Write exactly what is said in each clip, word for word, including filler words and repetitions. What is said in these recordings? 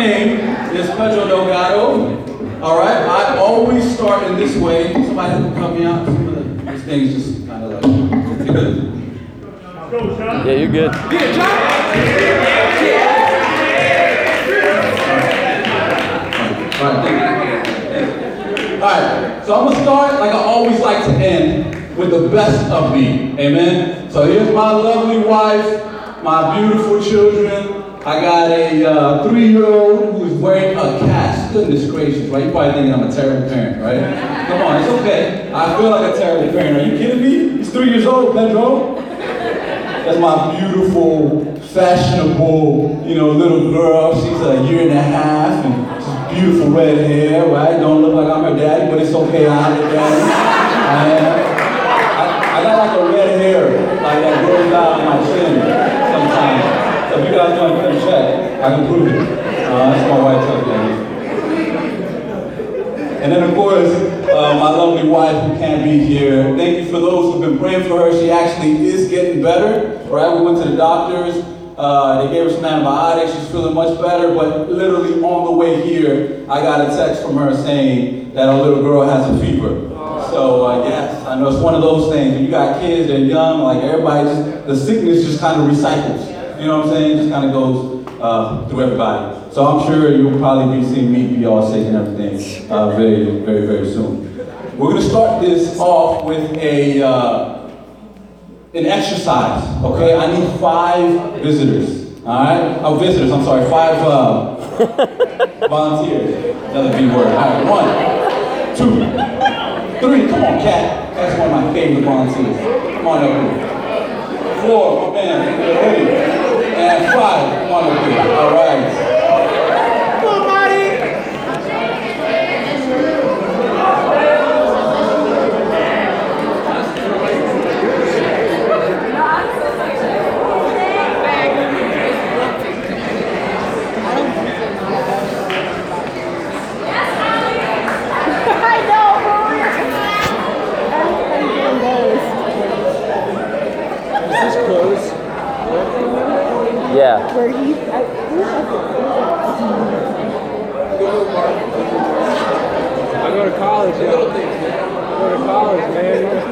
name is Pedro Delgado. All right, I always start in this way. Somebody can help me out. Some of the, these things just kind of like, you good? Yeah, you're good. Yeah, John. All right, thank you. All right, so I'm gonna start like I always like to end with the best of me. Amen. So here's my lovely wife, my beautiful children. I got a uh, three-year-old who's wearing a cast. Goodness gracious, right? You're probably thinking I'm a terrible parent, right? Come on, it's okay. I feel like a terrible parent. Are you kidding me? He's three years old, Pedro. That's my beautiful, fashionable, you know, little girl. She's a year and a half, and she's beautiful red hair, right? Don't look like I'm her daddy, but it's okay. I'm her daddy. I am. I, I got like a red hair, like that grows out on my chin sometimes. So if you guys want to come check, I can prove it. Uh, that's my wife tells me. And then of course, uh, my lovely wife who can't be here. Thank you for those who've been praying for her. She actually is getting better, right? We went to the doctors. Uh, they gave her some antibiotics. She's feeling much better, but literally on the way here, I got a text from her saying that our little girl has a fever. So uh, yes, I know it's one of those things. When you got kids, they're young, like everybody just, the sickness just kind of recycles. You know what I'm saying? It just kind of goes uh, through everybody. So I'm sure you'll probably be seeing me be all sick and everything uh, very, very, very soon. We're going to start this off with a uh, an exercise, okay? I need five visitors, all right? Oh, visitors, I'm sorry, five uh, volunteers. Another B word. All right, one, two, three. Come on, Cat. That's one of my favorite volunteers. Come on up here. Four, my man. Three. And five, come on up here. All right. Come on, Marty. Yeah. Where he, I, I go to college, yo. I go to college, man.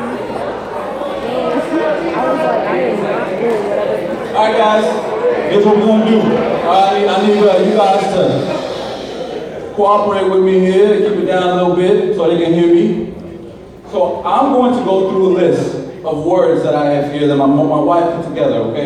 I was like, I am not doing whatever. All right, guys. Here's what we're gonna do. All right, I need, I need uh, you guys to cooperate with me here. Keep it down a little bit so they can hear me. So I'm going to go through a list of words that I have here that my my wife put together. Okay.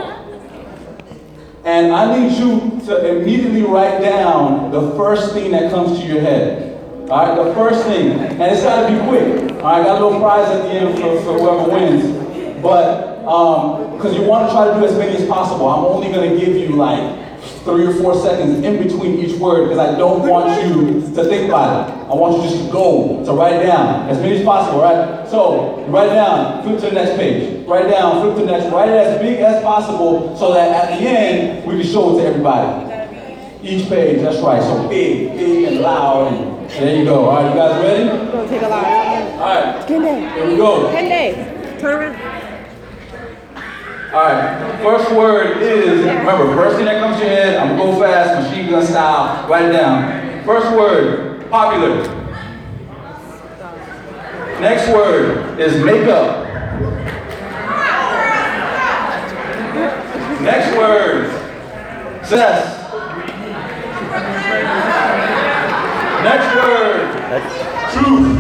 And I need you to immediately write down the first thing that comes to your head. All right, the first thing. And it's got to be quick. All right, I got a little prize at the end for, for whoever wins. But, um, because you want to try to do as many as possible. I'm only going to give you like three or four seconds in between each word because I don't want you to think about it. I want you just to go, to write it down as many as possible, right? So, write it down, flip to the next page. Write it down, flip to the next, write it as big as possible so that at the end, we can show it to everybody. Each page, that's right, so big, big and loud. And there you go. All right, you guys ready? It's going to take a lot. All right, ten days. here we go. ten days. Turn around. All right, first word is, remember, first thing that comes to your head, I'm gonna go fast, machine gun style, write it down. First word, popular. Next word is makeup. Next word, success. Next word, truth.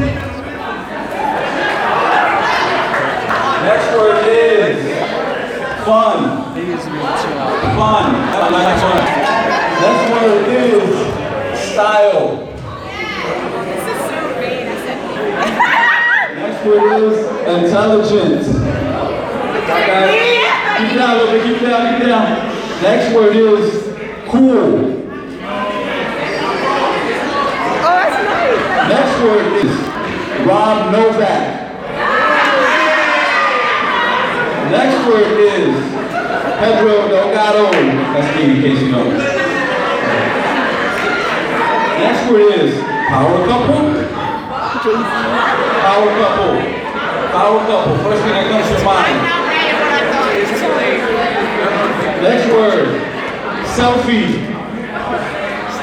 Next word is fun. Fun. I like fun. Next word is style. Next word is intelligent. Okay. Keep it down a little bit. Keep it down. Keep it down. Next word is cool. Oh, that's nice. Next word is Rob Novak. Next word is Pedro Delgado. That's me in case you know. Next word is power couple. Power couple. Power couple. First thing that comes to mind. Next word, selfie.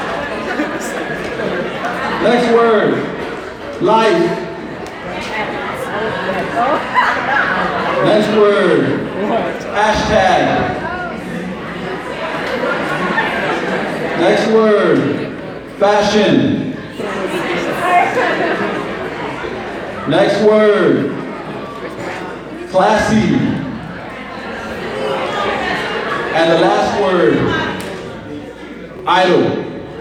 Next word, life. Next word, hashtag. Next word, fashion. Next word, classy. And the last word, idle.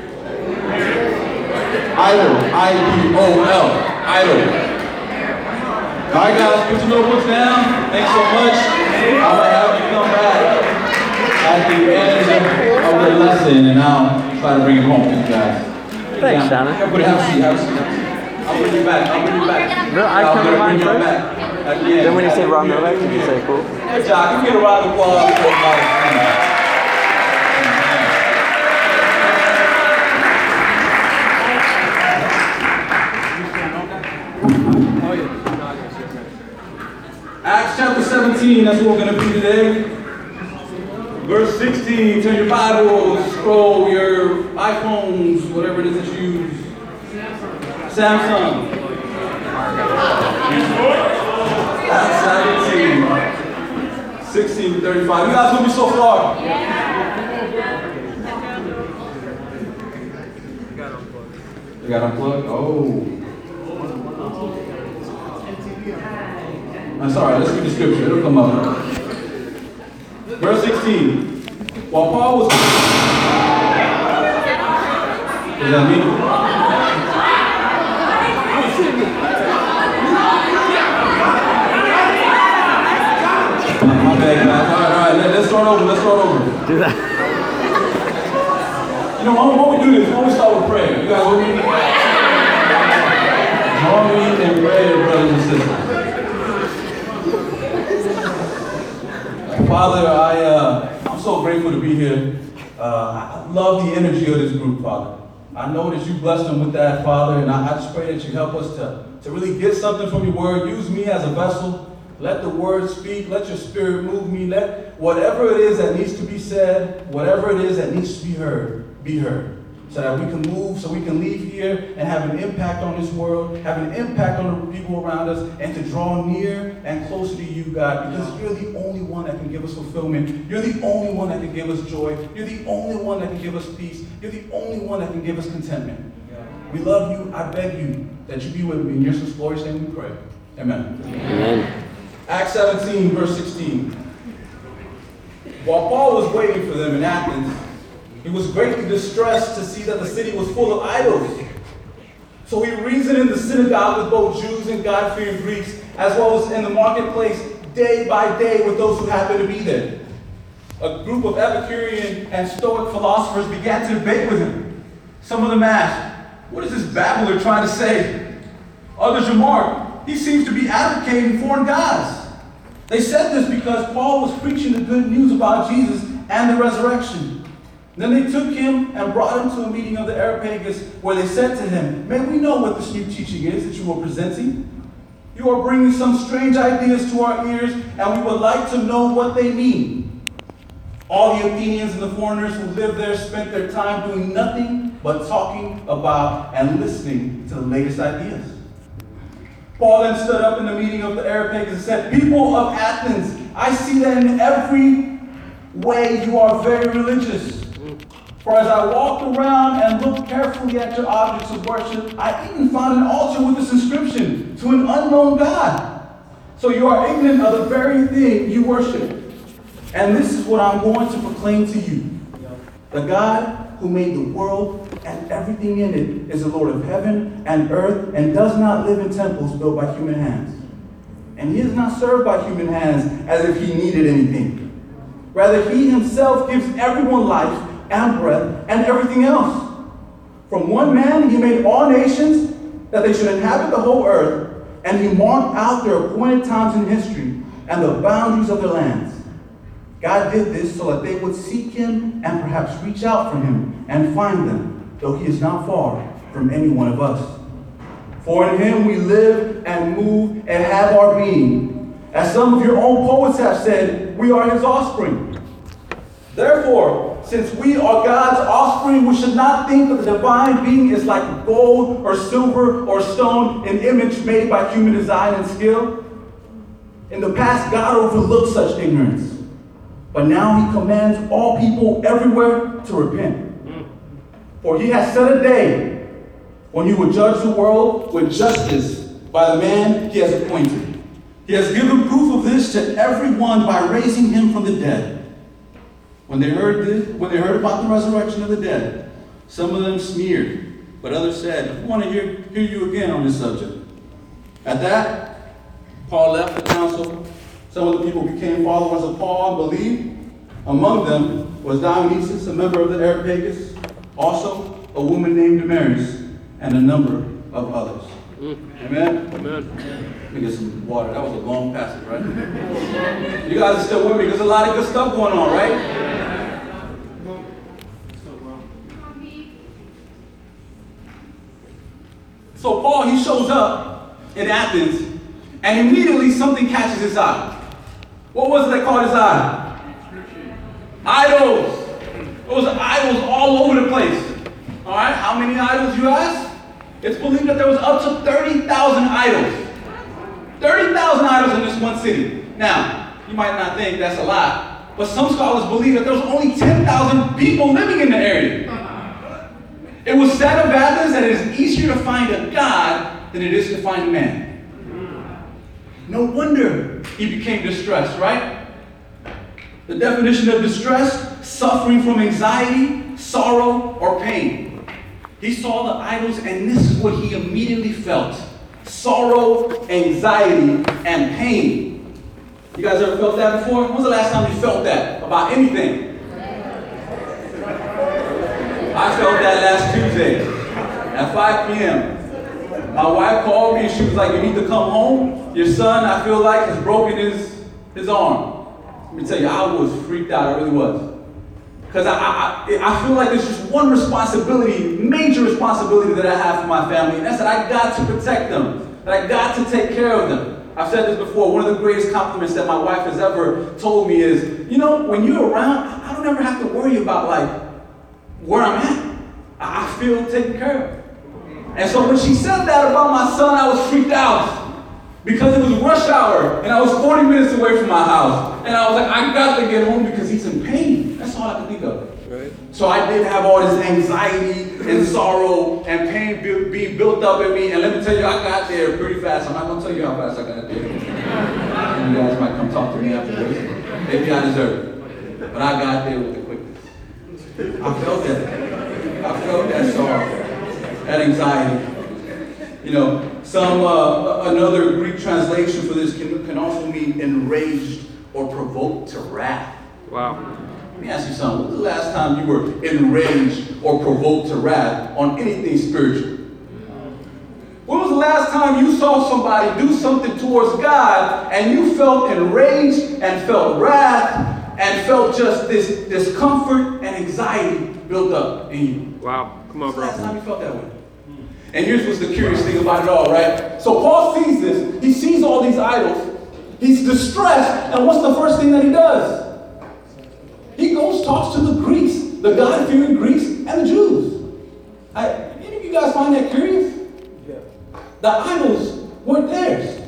Idle, I D O L, idle. All right, guys, put your notebooks down. Thanks so much. I'm gonna have you come back at the end of the lesson, and I'll try to bring it home to you guys. Thanks, Shannon. Everybody have a seat, have a seat. I'll bring you back, I'll bring you back. No, I I'll come bring mine you first. back at the end. Then when you say round the election, you say cool. Good job, give me a round of applause for my Acts chapter seventeen, that's what we're going to be today. Verse sixteen, turn your Bibles, scroll your iPhones, whatever it is that you use. Samsung. Acts seventeen, sixteen to thirty-five. You guys with me so far? You got unplugged? Oh. I'm sorry, let's read the scripture. It'll come up. Verse sixteen. While Paul was... Is that me? My bad, guys. All right, all right. Let, let's start over. Let's start over. Do that. You know, when, when we do this, when we start with prayer, you guys with me? Join me in prayer, brothers and sisters. Father, I, uh, I'm so grateful to be here. Uh, I love the energy of this group, Father. I know that you blessed them with that, Father, and I, I just pray that you help us to, to really get something from your word. Use me as a vessel. Let the word speak. Let your spirit move me. Let whatever it is that needs to be said, whatever it is that needs to be heard, be heard. So that we can move, so we can leave here and have an impact on this world, have an impact on the people around us, and to draw near and closer to you, God, because you're the only one that can give us fulfillment. You're the only one that can give us joy. You're the only one that can give us peace. You're the only one that can give us contentment. We love you. I beg you that you be with me. In your son's glorious name we pray. Amen. Amen. Acts seventeen, verse sixteen. While Paul was waiting for them in Athens, he was greatly distressed to see that the city was full of idols. So he reasoned in the synagogue with both Jews and God-fearing Greeks, as well as in the marketplace day by day with those who happened to be there. A group of Epicurean and Stoic philosophers began to debate with him. Some of them asked, "What is this babbler trying to say?" Others remarked, "He seems to be advocating foreign gods." They said this because Paul was preaching the good news about Jesus and the resurrection. Then they took him and brought him to a meeting of the Areopagus, where they said to him, "May we know what this new teaching is that you are presenting? You are bringing some strange ideas to our ears, and we would like to know what they mean." All the Athenians and the foreigners who lived there spent their time doing nothing but talking about and listening to the latest ideas. Paul then stood up in the meeting of the Areopagus and said, "People of Athens, I see that in every way you are very religious. For as I walked around and looked carefully at your objects of worship, I even found an altar with this inscription, 'To an unknown God.' So you are ignorant of the very thing you worship. And this is what I'm going to proclaim to you. The God who made the world and everything in it is the Lord of heaven and earth, and does not live in temples built by human hands. And he is not served by human hands as if he needed anything. Rather, he himself gives everyone life and breath and everything else. From one man he made all nations, that they should inhabit the whole earth, and he marked out their appointed times in history and the boundaries of their lands. God did this so that they would seek him and perhaps reach out for him and find them, though he is not far from any one of us. For in him we live and move and have our being. As some of your own poets have said, we are his offspring. Therefore, Since we are God's offspring, we should not think of the divine being as like gold or silver or stone, an image made by human design and skill. In the past, God overlooked such ignorance. But now he commands all people everywhere to repent. For he has set a day when he will judge the world with justice by the man he has appointed. He has given proof of this to everyone by raising him from the dead. When they heard this, when they heard about the resurrection of the dead, some of them sneered, but others said, "We want to hear, hear you again on this subject." At that, Paul left the council. Some of the people became followers of Paul and believed. Among them was Dionysius, a member of the Areopagus, also a woman named Damaris, and a number of others. Mm. Amen? Amen. Let me get some water. That was a long passage, right? You guys are still with me? There's a lot of good stuff going on, right? So Paul, he shows up in Athens, and immediately something catches his eye. What was it that caught his eye? Idols. There was idols all over the place. All right, how many idols, you ask? It's believed that there was up to thirty thousand idols. thirty thousand idols in this one city. Now, you might not think that's a lot, but some scholars believe that there was only ten thousand people living in the area. It was said of Athens that it is easier to find a god than it is to find a man. No wonder he became distressed, right? The definition of distress, suffering from anxiety, sorrow, or pain. He saw the idols, and this is what he immediately felt. Sorrow, anxiety, and pain. You guys ever felt that before? When was the last time you felt that about anything? I felt that last Tuesday at five p.m. My wife called me and she was like, "You need to come home. Your son, I feel like, has broken his, his arm." Let me tell you, I was freaked out. I really was. Because I, I, I feel like there's just one responsibility, major responsibility that I have for my family, and that's that I got to protect them, that I got to take care of them. I've said this before, one of the greatest compliments that my wife has ever told me is, you know, when you're around, I don't ever have to worry about, like, where I'm at. I feel taken care of. And so when she said that about my son, I was freaked out because it was rush hour and I was forty minutes away from my house. And I was like, I got to get home because he's in pain. That's all I could think of. Right. So I did have all this anxiety and sorrow and pain be, be built up in me. And let me tell you, I got there pretty fast. I'm not going to tell you how fast I got there. You guys might come talk to me afterwards. Maybe I deserve it. But I got there with the quickness. I felt that. I felt that sorrow, that anxiety. You know, some uh, another Greek translation for this can, can also mean enraged or provoked to wrath. Wow. Let me ask you something. When was the last time you were enraged or provoked to wrath on anything spiritual? When was the last time you saw somebody do something towards God and you felt enraged and felt wrath and felt just this discomfort and anxiety built up in you? Wow. Come on, bro. Last time you felt that way. And here's what's the curious thing about it all, right? So Paul sees this. He sees all these idols. He's distressed. And what's the first thing that he does? He goes, talks to the Greeks, the God-fearing Greeks and the Jews. I, any of you guys find that curious? Yeah. The idols weren't theirs.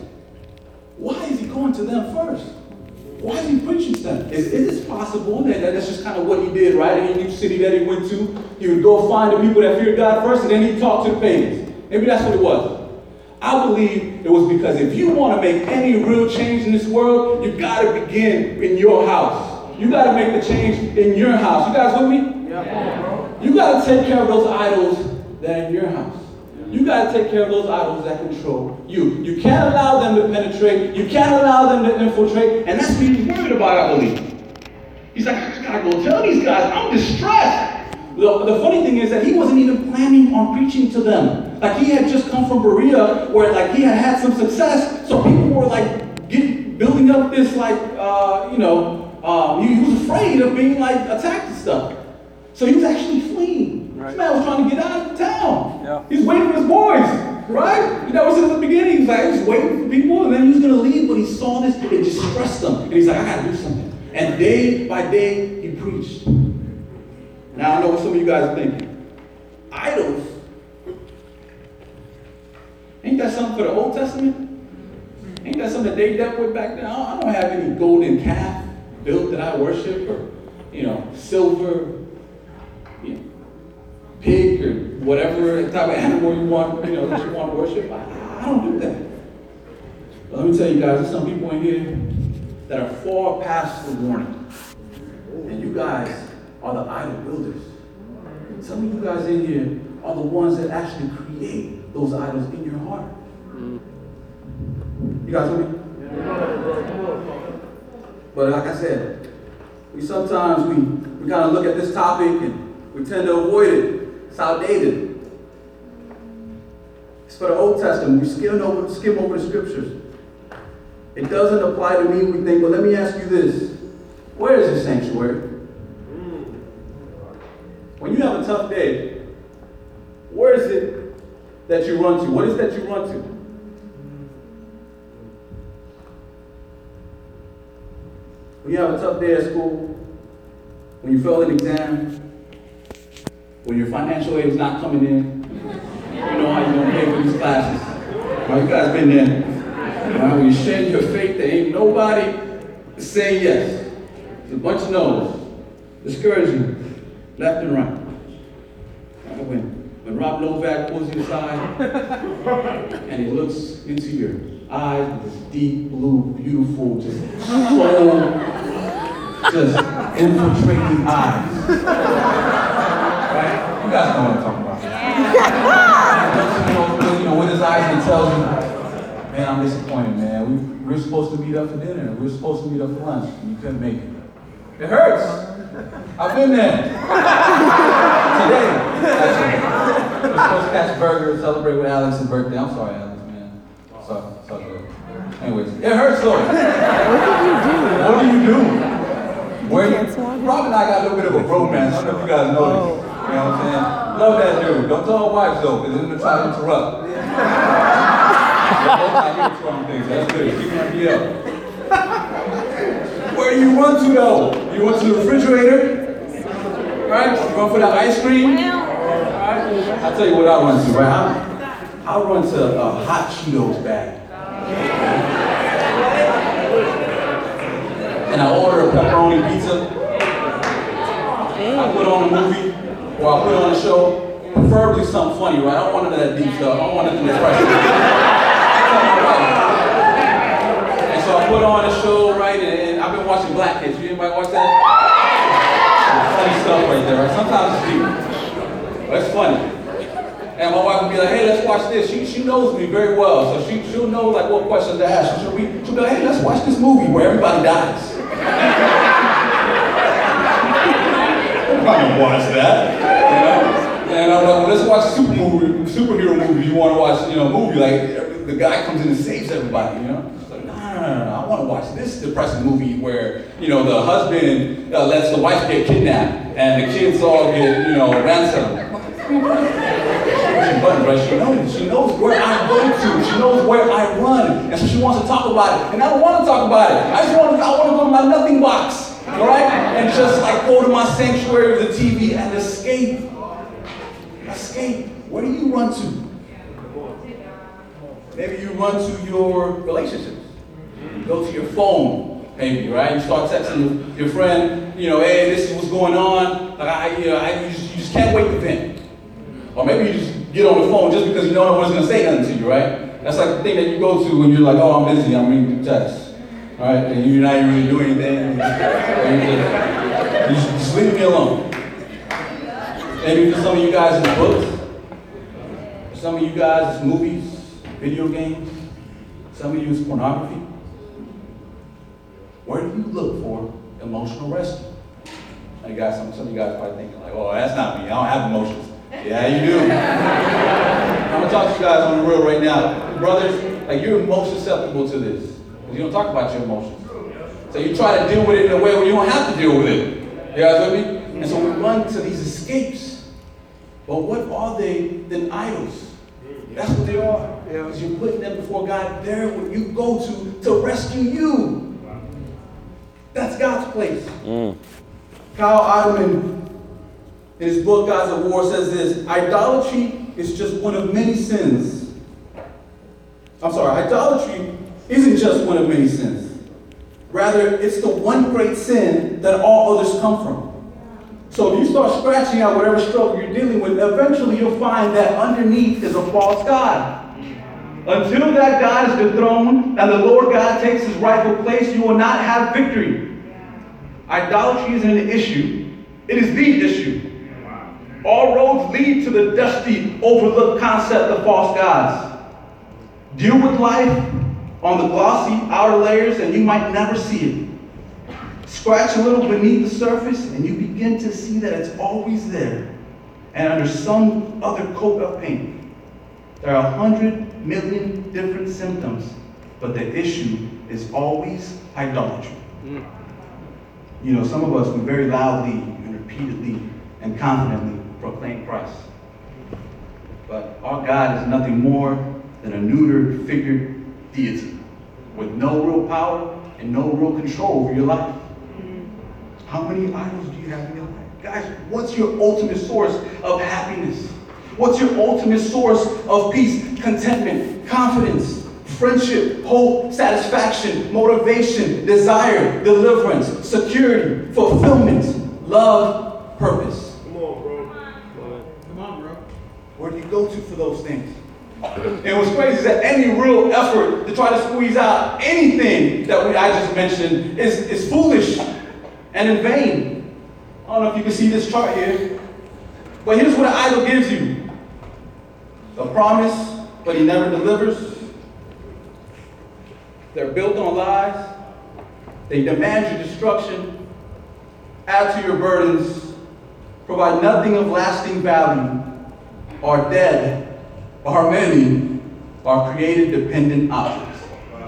Why is he going to them first? Why is he preaching to them? Is, is it possible that, that that's just kind of what he did, right? In each city that he went to, he would go find the people that feared God first, and then he'd talk to the pagans. Maybe that's what it was. I believe it was because if you want to make any real change in this world, you got to begin in your house. You got to make the change in your house. You guys with me? Yeah. You got to take care of those idols that are in your house. You got to take care of those idols that control you. You can't allow them to penetrate. You can't allow them to infiltrate. And that's what he's worried about, I believe. He's like, I just got to go tell these guys, I'm distressed. The, the funny thing is that he wasn't even planning on preaching to them. Like, he had just come from Berea where, like, he had had some success. So people were, like, get, building up this, like, uh, you know, um, he, he was afraid of being, like, attacked and stuff. So he was actually fleeing. Right. This man was trying to get out of town. Yeah. He was waiting for his boys, right? You know, since the beginning, he was like, he was waiting for people, and then he was going to leave, but he saw this, it distressed him. And he's like, I got to do something. And day by day, he preached. some of you guys are thinking. Idols? Ain't that something for the Old Testament? Ain't that something that they dealt with back then? I don't, I don't have any golden calf built that I worship, or, you know, silver, you know, pig, or whatever type of animal you want, you know, that you want to worship. I, I don't do that. But let me tell you guys, there's some people in here that are far past the warning. And you guys are the idol builders. Some of you guys in here are the ones that actually create those idols in your heart. You guys with me? But like I said, we sometimes we, we kind of look at this topic and we tend to avoid it. It's outdated. It's for the Old Testament. We skim over, skim over the scriptures. It doesn't apply to me. We think, well, let me ask you this. Where is the sanctuary? When you have a tough day, where is it that you run to? What is that you run to? When you have a tough day at school, when you fail an exam, when your financial aid is not coming in, you know how you're going to pay for these classes. Well, you guys been there. Right? When you share your faith, there ain't nobody saying yes. It's a bunch of no's. Discouraging. Left and right. Right? When, when Rob Novak pulls you aside and he looks into your eyes with his deep blue, beautiful, just soul, just infiltrating eyes. Right? You guys know what I'm talking about. Yeah. You know, with his eyes, he tells you, man, I'm disappointed, man. We, we were supposed to meet up for dinner. We were supposed to meet up for lunch, and you couldn't make it. It hurts. I've been there. Today, actually. We're supposed to catch a burger and celebrate with Alex's birthday. I'm sorry, Alex, man. Sorry, sorry, good. Anyways, it hurts though. What did you do? What do you do? Where you, Rob and I got a little bit of a bromance. I don't know if you guys know this. You know what I'm saying? Love that dude. Don't tell my wife though, because they're gonna try to interrupt. You're both not hearing strong things. That's good. Keep my feet up. Where do you run to though? You run to the refrigerator? Right? You run for the ice cream? Right? I'll tell you what I run to, right? I, I run to a hot Cheetos bag. And I order a pepperoni pizza. I put on a movie, or I put on a show, preferably something funny, right? I don't want none of that deep stuff. I don't want nothing that's pressure. And so I put on a show, right? And, and I've been watching Black Kids. You anybody watch that? Funny stuff right there, right? Sometimes it's deep. But it's funny. And my wife would be like, hey, let's watch this. She she knows me very well, so she, she'll know like what questions to ask. She'll be, she'll be like, hey, let's watch this movie where everybody dies. I'm not gonna watch that. You know? And I'm like, well, let's watch a super movie, superhero movie. You wanna watch, you know, a movie like the guy comes in and saves everybody, you know? It's like, no, no, no, no, I wanna watch this depressing movie where, you know, the husband uh, lets the wife get kidnapped and the kids all get, you know, ransomed. Button, right? She knows. She knows where I go to. She knows where I run, and so she wants to talk about it. And I don't want to talk about it. I just want to. I want to go to my nothing box, all right, and just like go to my sanctuary of the T V and escape. Escape. Where do you run to? Maybe you run to your relationships. You go to your phone, maybe, right? You start texting your friend. You know, hey, this is what's going on. Like I, you know, I, you just, you just can't wait to vent. Or maybe you just get on the phone just because you know no one's going to say nothing to you, right? That's like the thing that you go to when you're like, oh, I'm busy, I'm reading the text. All right? And you're not even really doing anything. You just, you just, just leave me alone. Maybe for some of you guys, it's books. For some of you guys, it's movies, video games. Some of you, it's pornography. Where do you look for emotional rescue? Now you guys, some, some of you guys are probably thinking like, oh, that's not me. I don't have emotions. Yeah, you do. I'm gonna talk to you guys on the real right now. Brothers, like you're most susceptible to this. Because you don't talk about your emotions. So you try to deal with it in a way where you don't have to deal with it. You guys with me? And so we run to these escapes. But what are they than idols? That's what they are. Because you're putting them before God there where you go to to rescue you. That's God's place. Mm. Kyle Ottoman in his book, Gods of War, says this: idolatry is just one of many sins. I'm sorry, idolatry isn't just one of many sins. Rather, it's the one great sin that all others come from. So if you start scratching out whatever struggle you're dealing with, eventually you'll find that underneath is a false god. Until that God is dethroned and the Lord God takes his rightful place, you will not have victory. Idolatry isn't an issue. It is the issue. All roads lead to the dusty, overlooked concept of false gods. Deal with life on the glossy outer layers and you might never see it. Scratch a little beneath the surface and you begin to see that it's always there and under some other coat of paint. There are a hundred million different symptoms, but the issue is always idolatry. Mm. You know, some of us, we very loudly and repeatedly and confidently proclaim Christ. But our God is nothing more than a neutered, figured deity with no real power and no real control over your life. How many idols do you have in your life? Guys, what's your ultimate source of happiness? What's your ultimate source of peace, contentment, confidence, friendship, hope, satisfaction, motivation, desire, deliverance, security, fulfillment, love, purpose? Come on, bro. Come on, bro. Where do you go to for those things? And what's crazy is that any real effort to try to squeeze out anything that we, I just mentioned is, is foolish and in vain. I don't know if you can see this chart here, but here's what an idol gives you. A promise, but he never delivers. They're built on lies. They demand your destruction, add to your burdens, provide nothing of lasting value, are dead, are many, are created dependent objects.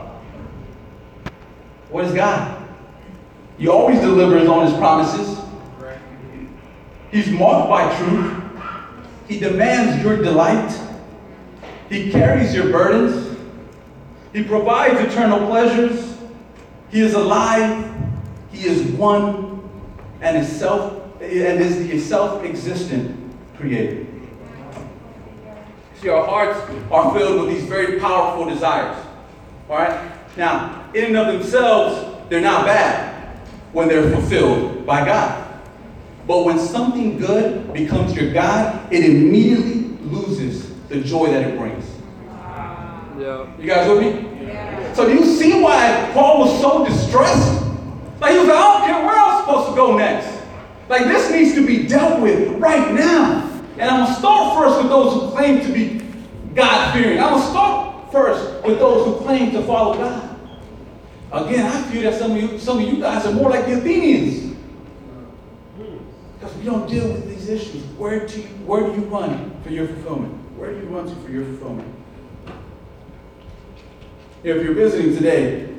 What is God? He always delivers on his promises. He's marked by truth. He demands your delight. He carries your burdens. He provides eternal pleasures. He is alive. He is one and is self and is the self-existent creator. See, our hearts are filled with these very powerful desires. All right? Now, in and of themselves, they're not bad when they're fulfilled by God. But when something good becomes your God, it immediately loses the joy that it brings. Yeah. You guys with me? Yeah. So do you see why Paul was so distressed? Like he was like, I don't care where I'm supposed to go next. Like this needs to be dealt with right now. And I'm going to start first with those who claim to be God-fearing. I'm going to start first with those who claim to follow God. Again, I feel that some of you, some of you guys are more like the Athenians. Because we don't deal with these issues. Where do you, where do you run for your fulfillment? Where do you run to for your fulfillment? If you're visiting today,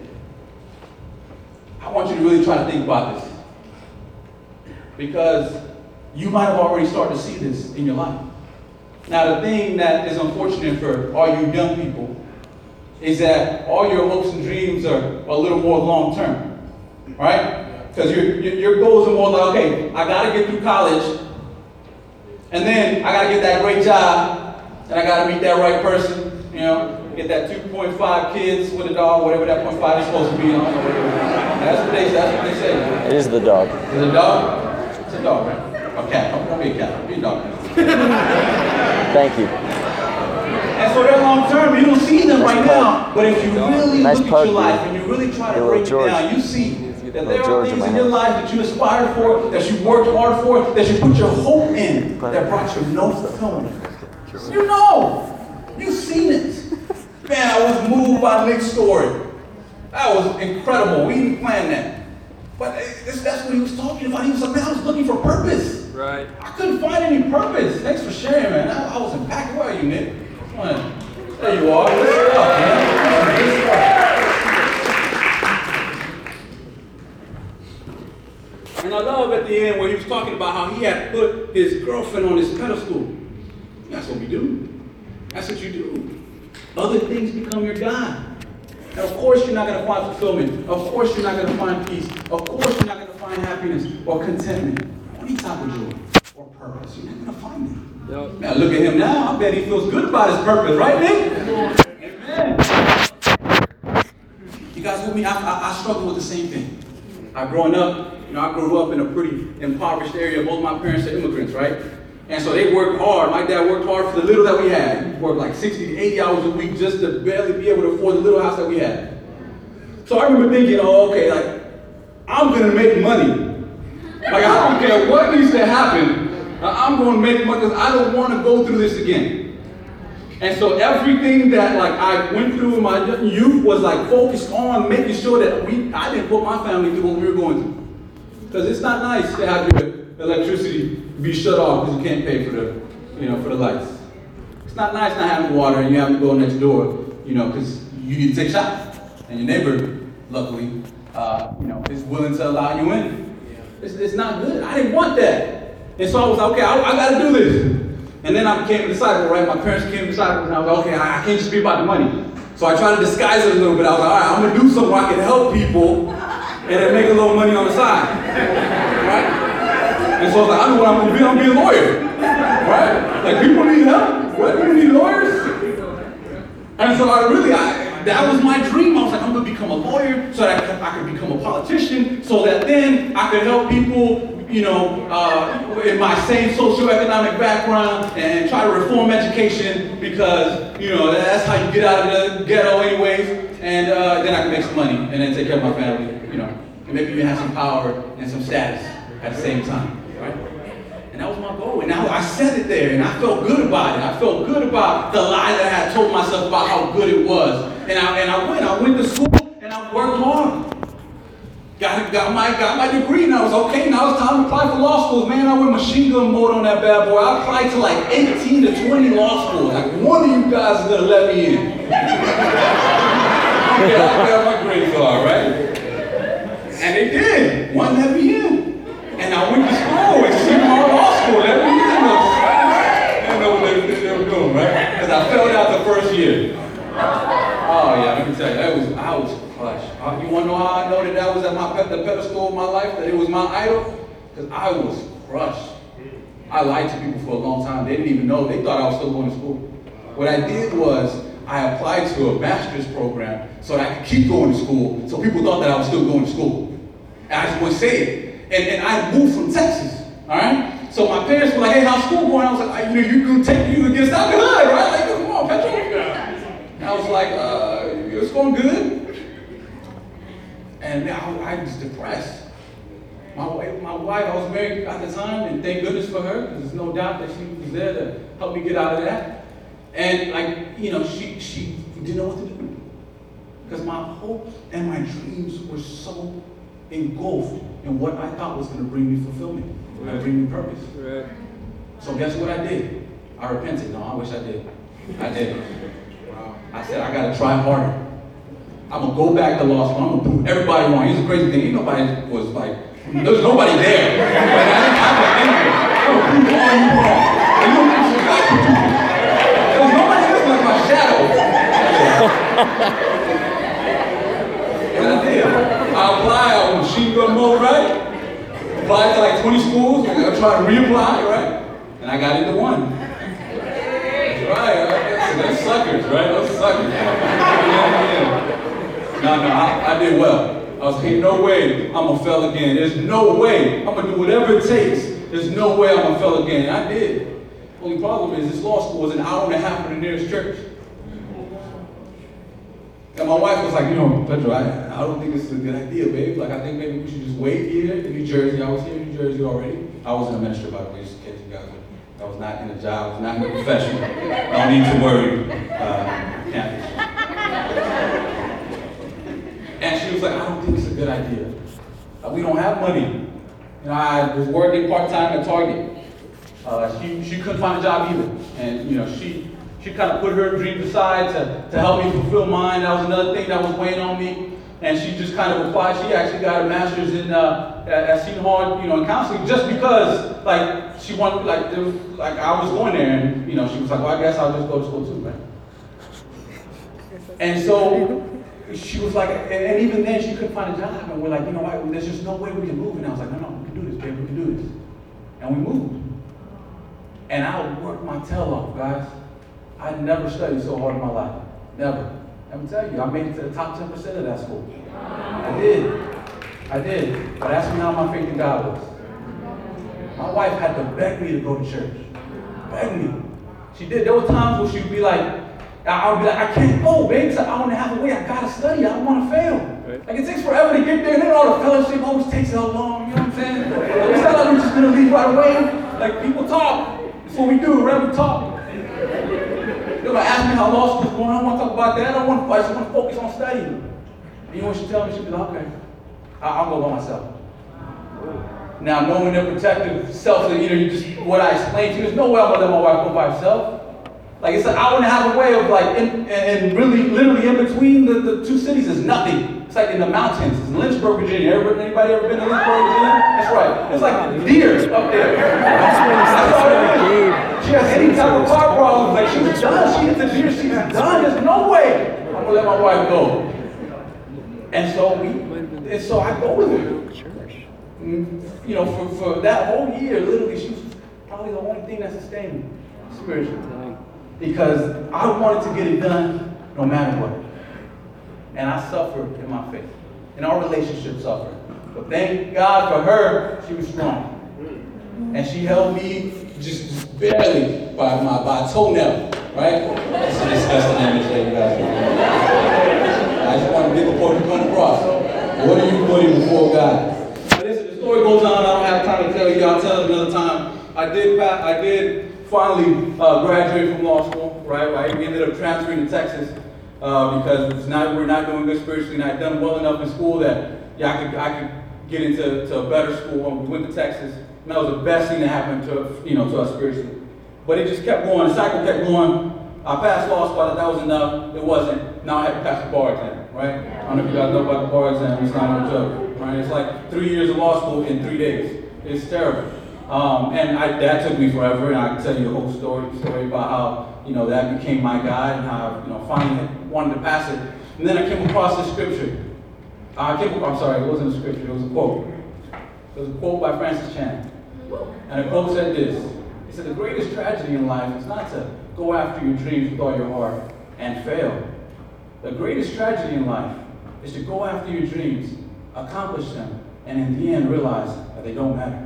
I want you to really try to think about this. Because you might have already started to see this in your life. Now, the thing that is unfortunate for all you young people is that all your hopes and dreams are a little more long-term, right? Because your, your, your goals are more like, okay, I got to get through college, and then I got to get that great job, and I got to meet that right person, you know, get that two point five kids with a dog, whatever that point five is supposed to be. You know? That's what they, that's what they say. It is the dog. Is it a dog? It's a dog, right? A cat. Don't, don't be a cat. Be a dog. Thank you. And so they're long term. You don't see them Nice right pug. now. But if you really Nice look pug, at your life dude. and you really try to Little break it George. down, you see that there George are in things my in your house. life that you aspired for, that you worked hard for, that you put your hope in, that brought you no fulfillment. You know. You've seen it. Man, I was moved by Nick's story. That was incredible. We didn't plan that. But it's, that's what he was talking about. He was like, man, I was looking for purpose. Right. I couldn't find any purpose. Thanks for sharing, man. I, I was impacted. Where are you, Nick? Come on. There you are. Good stuff, man. Good stuff. And I love at the end where he was talking about how he had put his girlfriend on his pedestal. That's what we do. That's what you do. Other things become your God. And of course you're not going to find fulfillment. Of course you're not going to find peace. Of course you're not going to find happiness or contentment. Any type of joy for purpose, you're not gonna find it. Yep. Man, look at him now. I bet he feels good about his purpose, right, Nick? Amen. You guys with me? I, I, I struggle with the same thing. I growing up, you know, I grew up in a pretty impoverished area. Both my parents are immigrants, right? And so they worked hard. My dad worked hard for the little that we had. He worked like sixty to eighty hours a week just to barely be able to afford the little house that we had. So I remember thinking, oh, okay, like, I'm gonna make money. Like, I don't care what needs to happen. I'm gonna make money because I don't wanna go through this again. And so everything that like I went through in my youth was like focused on making sure that we, I didn't put my family through what we were going through. Because it's not nice to have your electricity be shut off because you can't pay for the, you know, for the lights. It's not nice not having water and you have to go next door, you know, because you need to take a shot. And your neighbor, luckily, uh, you know, is willing to allow you in. It's, it's not good. I didn't want that. And so I was like, okay, I, I gotta do this. And then I became a disciple, right? My parents became disciples, and I was like, okay, I, I can't just be about the money. So I tried to disguise it a little bit. I was like, all right, I'm gonna do something where I can help people and then make a little money on the side, right? And so I was like, I know what I'm gonna be. I'm gonna be a lawyer, right? Like people need help. What? People need lawyers. And so I really, I, that was my dream. I was like, I'm gonna become a lawyer so that I could become a politician, so that then I could help people, you know, uh, in my same socioeconomic background and try to reform education because, you know, that's how you get out of the ghetto anyways. And uh, then I can make some money and then take care of my family, you know, and maybe even have some power and some status at the same time, right? And that was my goal. And now I said it there and I felt good about it. I felt good about the lie that I had told myself about how good it was. And I, and I went, I went to school and I worked hard. Got, got, my, got my degree and I was okay, now it's time to apply for law schools. Man, I went machine gun mode on that bad boy. I applied to like eighteen to twenty law schools. Like one of you guys is gonna let me in. Yeah, I got my grades are, right? And they did. One let me in. And I went to school and Seminole Law School let me in. I didn't know what they, they were doing, right? Because I failed out the first year. Oh yeah, let me tell you, that was, I was crushed. Uh, you wanna know how I know that that was at my, the pedestal of my life, that it was my idol? Because I was crushed. I lied to people for a long time. They didn't even know. They thought I was still going to school. What I did was, I applied to a master's program so that I could keep going to school, so people thought that I was still going to school. And I just wouldn't say it. And, and I moved from Texas, all right? So my parents were like, hey, how's school going? I was like, you know, you can take you against out the hood, right? Like, come on, Petro. And I was like, uh, it's going good. And I, I was depressed. My wife, my wife, I was married at the time, and thank goodness for her, because there's no doubt that she was there to help me get out of that. And like, you know, she, she didn't know what to do. Because my hopes and my dreams were so engulfed in what I thought was going to bring me fulfillment, right. Bring me purpose. Right. So guess what I did? I repented. No, I wish I did. I did. Wow. I said, I got to try harder. I'm going to go back to law school. I'm going to prove everybody wrong. Here's the crazy thing. Ain't nobody was like, there was nobody there. Like, I didn't have to enter. I'm going to prove all you wrong. And you don't think God can do it. There was nobody else like my shadow. And I did. I applied. I was machine gun mode, right? Applied to like twenty schools. I tried to reapply, right? And I got into one. That's right. Right? So they're suckers, right? Those suckers. Yeah, yeah. No, no, I, I did well. I was like, no way I'm gonna fail again. There's no way. I'm gonna do whatever it takes. There's no way I'm gonna fail again. And I did. Only problem is this law school was an hour and a half from the nearest church. And my wife was like, you know, Pedro, I, I don't think this is a good idea, babe. Like, I think maybe we should just wait here in New Jersey. I was here in New Jersey already. I was in a ministry, by the way, just in case you guys were. I was not in a job. I was not in a profession. No need to worry. Uh, campus. And she was like, I don't think it's a good idea. Uh, we don't have money. You know, I was working part-time at Target. Uh, she, she couldn't find a job either. And, you know, she she kind of put her dreams aside to, to help me fulfill mine. That was another thing that was weighing on me. And she just kind of applied. She actually got a master's in uh, at, at Seton Hall, you know, in counseling, just because, like, she wanted, like, there was, like, I was going there, and, you know, she was like, well, I guess I'll just go to school too, right? And so she was like, and, and even then she couldn't find a job, and we're like, you know what, there's just no way we can move. And I was like, no, no, we can do this, babe, we can do this. And we moved. And I would work my tail off, guys. I never studied so hard in my life. Never. Let me tell you, I made it to the top ten percent of that school. I did. I did. But ask me how my faith in God was. My wife had to beg me to go to church. Beg me. She did. There were times where she would be like, I would be like, I can't go, babe. It's an hour and a half away. I gotta study. I don't want to fail. Right. Like it takes forever to get there. And then all the fellowship always takes so long. You know what I'm saying? It's not like we're just gonna leave right away. Like people talk. That's what we do, right? We talk. They're gonna ask me how law school's going. I don't want to talk about that. I don't want to. I just want to focus on studying. And you know what she tell me? She'd be like, okay, I'll go by myself. Now, knowing their protective self, you know, you just what I explained to you, there's no way I'm gonna let my wife go by herself. Like it's an hour and a half away of like, in, and really, literally in between the, the two cities is nothing. It's like in the mountains. It's in Lynchburg, Virginia. Ever, anybody ever been to Lynchburg, Virginia? That's right. It's like deer up there. That's all it is. She has any type of car problem. Like she was done. She hit the deer. She's done. There's no way I'm gonna let my wife go. And so we, and so I go with her. You know, for, for that whole year, literally, she was probably the only thing that sustained me spiritually. Because I wanted to get it done no matter what. And I suffered in my faith. And our relationship suffered. But thank God for her, she was strong. And she held me just, just barely by my by a toenail, right? That's a disgusting image that you guys are. I just want to get the point to across. What are you putting before God? But listen, the story goes on. I don't have time to tell you. I'll tell it another time. I did. I did. Finally uh, graduated from law school, right? right? We ended up transferring to Texas uh, because it's not, we're not doing good spiritually, and I'd done well enough in school that yeah, I could I could get into to a better school. And we went to Texas, and that was the best thing that happened to you know to us spiritually. But it just kept going. The cycle kept going. I passed law school. I thought that was enough. It wasn't. Now I had to pass the bar exam, right? I don't know if you guys know about the bar exam. It's not a joke, right? It's like three years of law school in three days. It's terrible. Um, and I, that took me forever, and I can tell you the whole story, story about how, you know, that became my guide and how, you know, finally wanted to pass it. And then I came across this scripture. I came, I'm sorry, it wasn't a scripture, it was a quote. It was a quote by Francis Chan. And the quote said this. He said, the greatest tragedy in life is not to go after your dreams with all your heart and fail. The greatest tragedy in life is to go after your dreams, accomplish them, and in the end realize that they don't matter.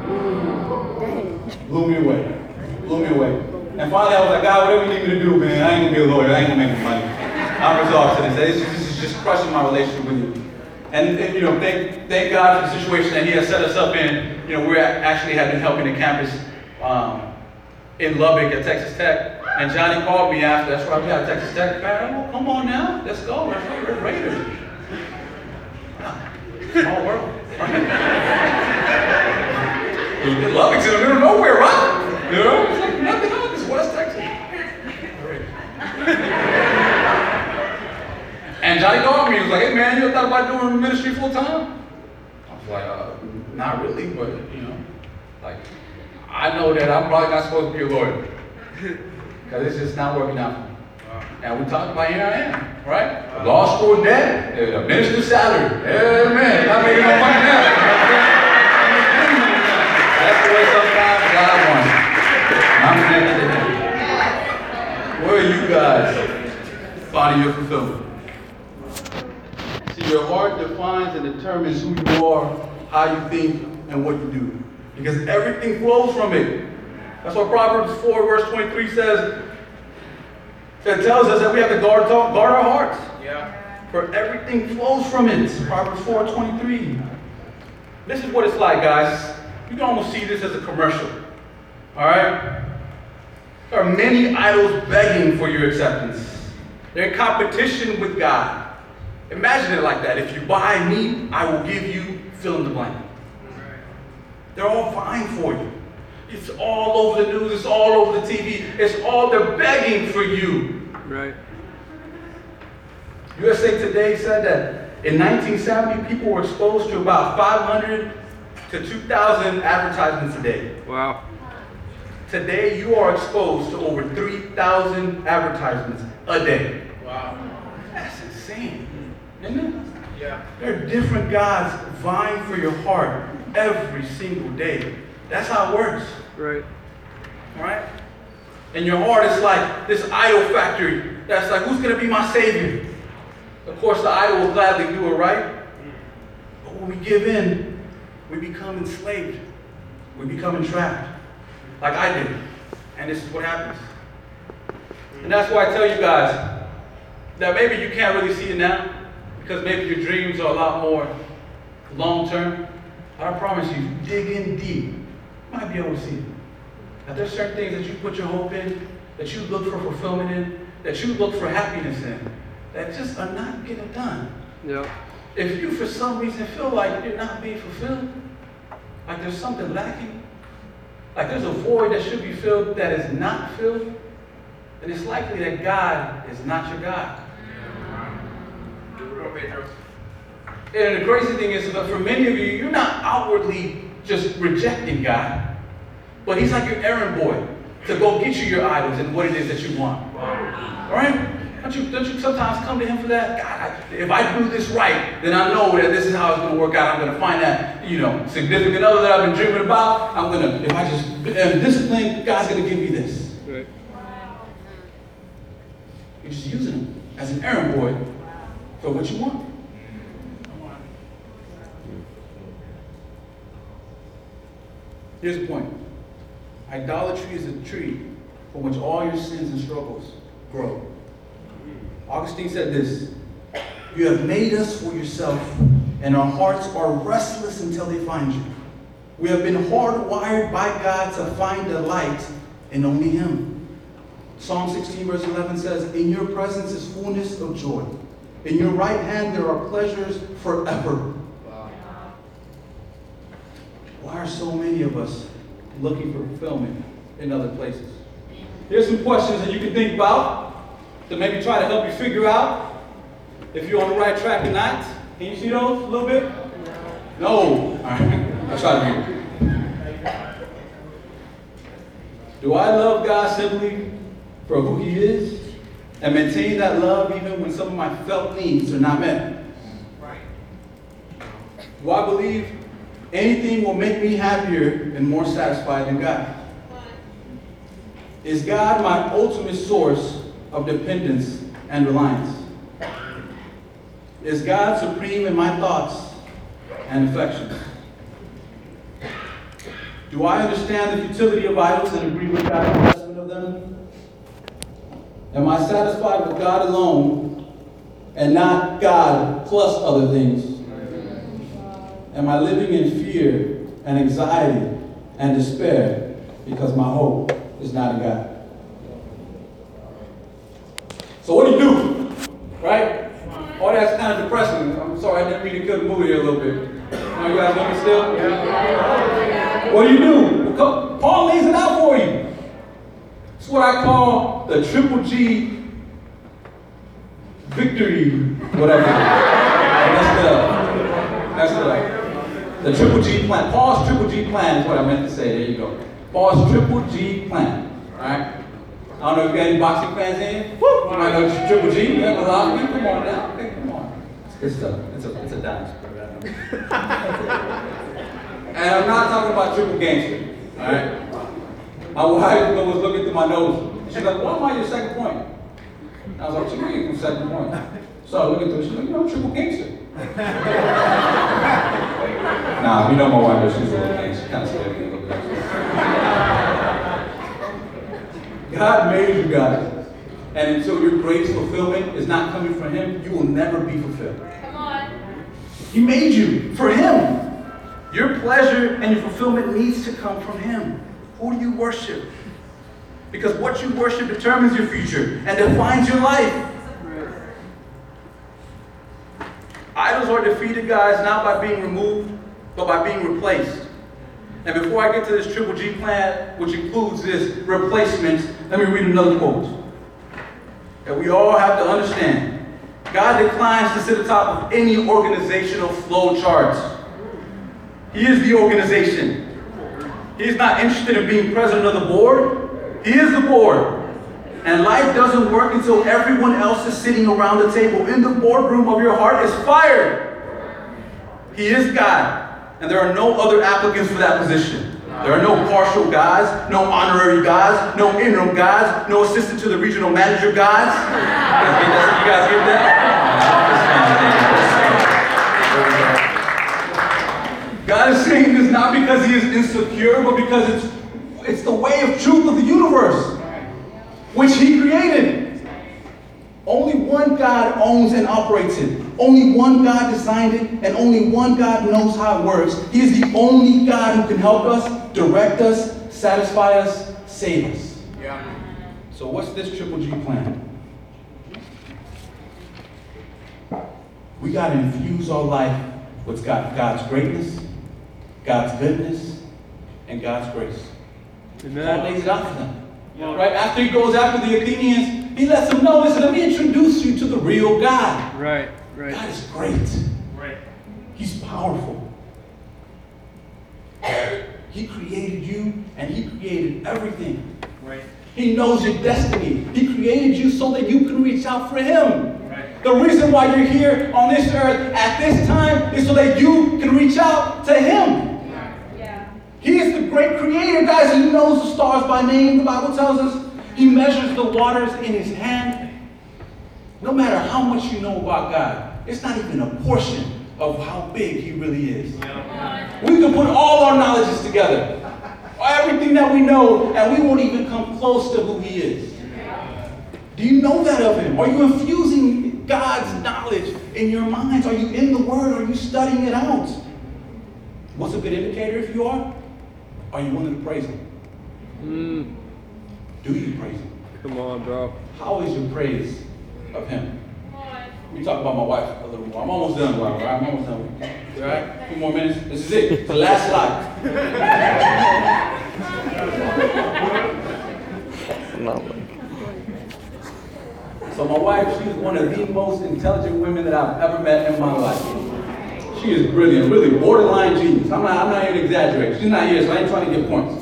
Mm. Blew me away. Blew me away. And finally I was like, God, whatever you need me to do, man, I ain't gonna be a lawyer, I ain't gonna make any money. I'm resolved to this. This is, this is just crushing my relationship with you. And, and you know, thank, thank God for the situation that He has set us up in. You know, we're actually have been helping the campus um, in Lubbock at Texas Tech. And Johnny called me after, that's why we got Texas Tech. Man, oh, come on now, let's go, we're Raiders. Small world. Lubbock's in the middle of nowhere, right? You know, it's like nothing else. It's West Texas. And Johnny called me. He was like, "Hey man, you ever thought about doing ministry full time?" I was like, uh, "Not really, but you know, like, I know that I'm probably not supposed to be a lawyer because it's just not working out for me." And we talked about here I am, right? Law school debt, a minister's salary. Amen. Not making no money now. That's the way sometimes God wants it. I'm connected to Him. Where are you guys finding your fulfillment? See, your heart defines and determines who you are, how you think, and what you do. Because everything flows from it. That's what Proverbs four, verse twenty-three says. It tells us that we have to guard, guard our hearts. Yeah. For everything flows from it. Proverbs four, twenty-three. This is what it's like, guys. You can almost see this as a commercial. Alright? There are many idols begging for your acceptance. They're in competition with God. Imagine it like that. If you buy me, I will give you fill in the blank. They're all vying for you. It's all over the news, it's all over the T V, it's all, they're begging for you. Right. U S A Today said that in nineteen seventy, people were exposed to about five hundred to two thousand advertisements a day. Wow. Today, you are exposed to over three thousand advertisements a day. Wow. That's insane, isn't it? Yeah. There are different gods vying for your heart every single day. That's how it works. Right. All right? In your heart, it's like this idol factory that's like, who's going to be my savior? Of course, the idol will gladly do it, right? But when we give in, we become enslaved. We become entrapped, like I did. And this is what happens. And that's why I tell you guys that maybe you can't really see it now, because maybe your dreams are a lot more long-term. But I promise you, dig in deep, you might be able to see it. That there's certain things that you put your hope in, that you look for fulfillment in, that you look for happiness in, that just are not getting done. Yeah. If you, for some reason, feel like you're not being fulfilled, like there's something lacking, like there's a void that should be filled that is not filled, then it's likely that God is not your God. And the crazy thing is that for many of you, you're not outwardly just rejecting God, but He's like your errand boy to go get you your idols and what it is that you want. All right? Don't you, don't you sometimes come to Him for that? God, I, if I do this right, then I know that this is how it's going to work out. I'm going to find that, you know, significant other that I've been dreaming about. I'm going to, if I just am disciplined, God's going to give me this. Right. You're just using Him as an errand boy for what you want. Here's the point. Idolatry is a tree from which all your sins and struggles grow. Augustine said this: you have made us for yourself, and our hearts are restless until they find you. We have been hardwired by God to find delight in only Him. Psalm sixteen verse eleven says, in your presence is fullness of joy. In your right hand there are pleasures forever. Why are so many of us looking for fulfillment in other places? Here's some questions that you can think about to maybe try to help you figure out if you're on the right track or not. Can you see those a little bit? No. All right. I'll try to do it. Do I love God simply for who He is and maintain that love even when some of my felt needs are not met? Do I believe anything will make me happier and more satisfied than God? Is God my ultimate source of dependence and reliance? Is God supreme in my thoughts and affections? Do I understand the futility of idols and agree with God's assessment of them? Am I satisfied with God alone and not God plus other things? Am I living in fear and anxiety and despair because my hope is not in God? So what do you do? Right? Oh, that's kind of depressing. I'm sorry, I didn't mean to kill the mood here a little bit. Now you guys want me still? Yeah. What do you do? Paul lays it out for you. It's what I call the triple G victory, whatever. That's the, that's the, the triple G plan. Paul's triple G plan is what I meant to say. There you go. Paul's triple G plan. All right? I don't know if you got any boxing fans in. Woo! You might know Triple G. You have a lot of people. Come on now. Okay, come on. It's a, it's a, it's a dance. And I'm not talking about Triple Gangster. All right? My wife was looking through my nose. She's like, "What am I your second point?" And I was like, "What you mean from second point?" So I looked into it. She's like, "You know, Triple Gangster." Nah, you know my wife. She's a little gangster. She kind of scared me a little bit. God made you guys. And until your greatest fulfillment is not coming from Him, you will never be fulfilled. Come on. He made you for Him. Your pleasure and your fulfillment needs to come from Him. Who do you worship? Because what you worship determines your future and defines your life. Idols are defeated, guys, not by being removed, but by being replaced. And before I get to this triple G plan, which includes this replacement, let me read another quote that we all have to understand. God declines to sit atop of any organizational flow chart. He is the organization. He is not interested in being president of the board. He is the board. And life doesn't work until everyone else is sitting around the table in the boardroom of your heart is fired. He is God. And there are no other applicants for that position. There are no partial guys, no honorary guys, no interim guys, no assistant to the regional manager guys. You guys get that? God is saying this not because he is insecure, but because it's, it's the way of truth of the universe, which he created. Only one God owns and operates it. Only one God designed it, and only one God knows how it works. He is the only God who can help us, direct us, satisfy us, save us. Yeah. So what's this Triple G plan? We got to infuse our life with God, God's greatness, God's goodness, and God's grace. Amen. Paul lays it out for them. Yeah. Right after he goes after the Athenians, he lets them know, listen, let me introduce you to the real God. Right, right. God is great. Right. He's powerful. He created you and he created everything. Right. He knows your destiny. He created you so that you can reach out for him. Right. The reason why you're here on this earth at this time is so that you can reach out to him. Yeah. He is the great creator, guys. He knows the stars by name, the Bible tells us. He measures the waters in his hand. No matter how much you know about God, it's not even a portion of how big he really is. Yeah. We can put all our knowledges together, everything that we know, and we won't even come close to who he is. Do you know that of him? Are you infusing God's knowledge in your minds? Are you in the Word? Are you studying it out? What's a good indicator if you are? Are you willing to praise him? Mm. Do you praise him? Come on, bro. How is your praise of him? Let me talk about my wife a little more. I'm almost done, bro. Right? I'm almost done. You all right? A few more minutes. This is it. It's the last slide. So my wife, she's one of the most intelligent women that I've ever met in my life. She is brilliant, really borderline genius. I'm not, I'm not even exaggerating. She's not here, so I ain't trying to get points.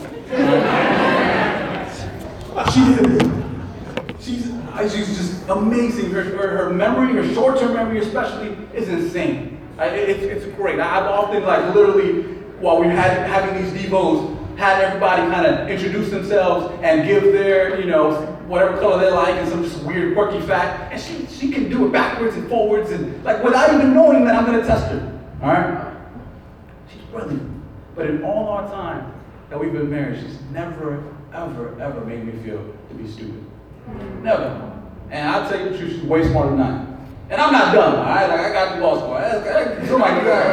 She is. She's, she's just amazing. Her, her, her memory, her short-term memory especially, is insane. I, it, it's, it's great. I've often, like, literally, while we had having these devos, had everybody kind of introduce themselves and give their, you know, whatever color they like and some just weird, quirky fact. And she, she can do it backwards and forwards and, like, without even knowing that I'm going to test her. All right? She's brilliant. But in all our time that we've been married, she's never, ever, ever made me feel to be stupid. Never. And I'll tell you the truth, she's way smarter than I am. And I'm not dumb, all right? Like, I got the law school. Somebody do that.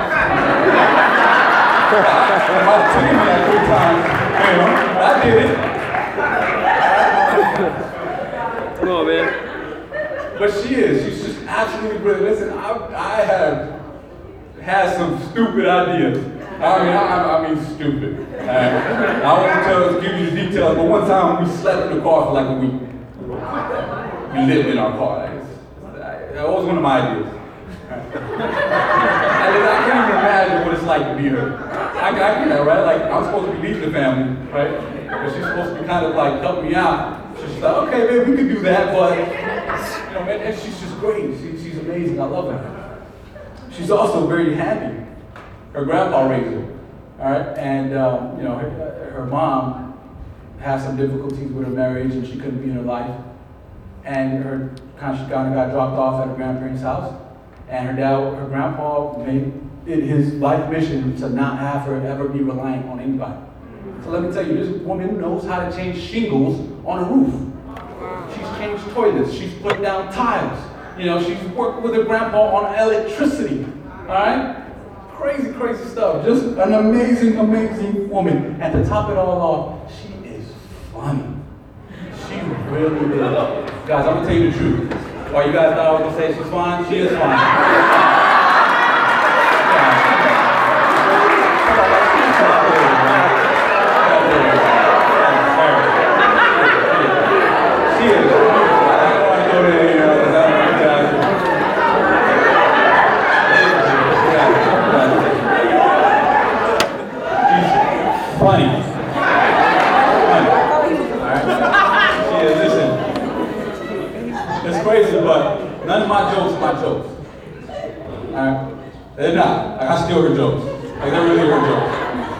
My team had good times. You know, I did it. Come on, man. But she is. She's just absolutely brilliant. Listen, I, I have had some stupid ideas. I mean, I, I mean, stupid. Uh, I won't tell, give you the details, but one time we slept in the car for like a week. We lived in our car. Like, that was one of my ideas. I, I can't even imagine what it's like to be her. I, I get that, right? Like, I'm supposed to be leading the family, right? But she's supposed to be kind of like helping me out. She's like, okay, babe, we can do that, but, you know, and, and she's just great. She, she's amazing. I love her. She's also very happy. Her grandpa raised her, all right? And, um, you know, her, her mom had some difficulties with her marriage and she couldn't be in her life. And her kind of, she kind of got dropped off at her grandparents' house. And her dad, her grandpa made it his life mission to not have her ever be reliant on anybody. So let me tell you, this woman knows how to change shingles on a roof. She's changed toilets, she's put down tiles. You know, she's worked with her grandpa on electricity, all right? Crazy, crazy stuff. Just an amazing, amazing woman. And to top it all off, she is funny. She really is. Guys, I'm gonna tell you the truth. Or you guys thought I was gonna say she's fine? She is fine. She is. I don't want to go there, you know, because I don't want to die. She's funny. Funny. Alright? She is, listen. It's crazy, but none of my jokes are my jokes. Alright? They're not. Like, I steal her jokes. Like, they're really her jokes.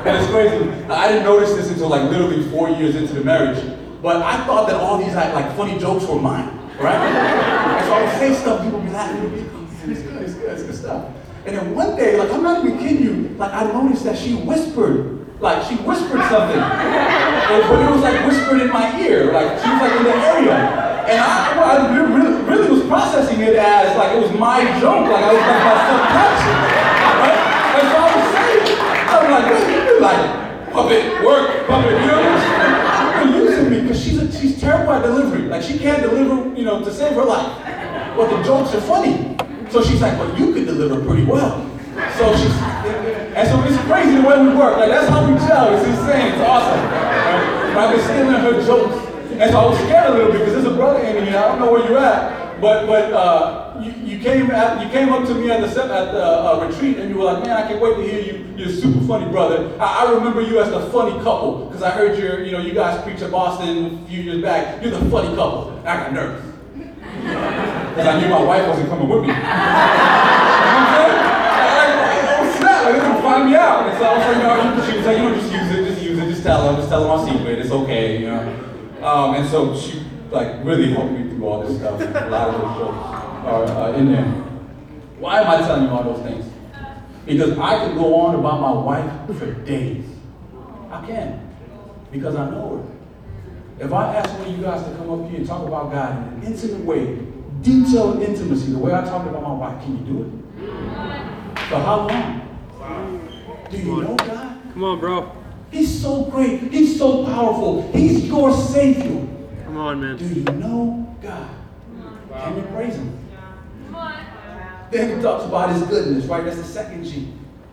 And it's crazy. I didn't notice this until like literally four years into the marriage. But I thought that all these like, like funny jokes were mine, right? And so I would say stuff, people would be laughing. It's good, it's good, it's good, it's good stuff. And then one day, like I'm not even kidding you, like I noticed that she whispered, like she whispered something. And, but it was like whispered in my ear, like she was like in the area. And I, well, I really, really was processing it as like it was my joke, like I was like my subconscious, right? And so I was saying, I was like, wait, you like puppet, work, puppet, you know? You're using me because she's a, she's terrible at delivery. Like she can't deliver, you know, to save her life. But the jokes are funny. So she's like, well, you could deliver pretty well. So she's, and so it's crazy the way we work. Like that's how we gel. It's insane. It's awesome. Right? But I've been stealing her jokes. And so I was scared a little bit because there's a brother in me. I don't know where you're at, but but uh, you, you came at, you came up to me at the at the uh, retreat and you were like, man, I can't wait to hear you. You're super funny, brother. I, I remember you as the funny couple because I heard your you know you guys preach at Boston a few years back. You're the funny couple. And I got nervous because I knew my wife wasn't coming with me. You know what I'm saying? Like, oh snap! Like, they're gonna find me out. And so I was like, no, she was like, you know, just use it, just use it, just tell them, just tell them my secret. It's okay, you know. Um, and so she like really helped me through all this stuff. A lot of those jokes are uh, in there. Why am I telling you all those things? Because I could go on about my wife for days. I can. Because I know her. If I ask one of you guys to come up here and talk about God in an intimate way, detailed intimacy, the way I talk about my wife, can you do it? For how long? Do you know God? Come on, bro. He's so great. He's so powerful. He's your Savior. Come on, man. Do you know God? Can you praise Him? Then he talks about His goodness, right? That's the second G.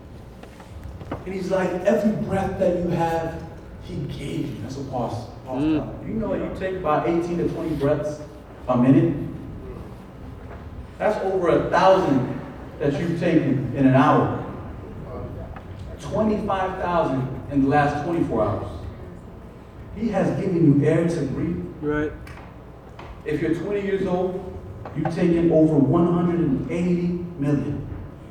And he's like, every breath that you have, He gave you. That's what Paul's, Paul's Mm. telling you. You know that you take about eighteen to twenty breaths a minute? That's over a thousand that you've taken in an hour. twenty-five thousand in the last twenty-four hours. He has given you air to breathe. Right. If you're twenty years old, you've taken over one hundred eighty million.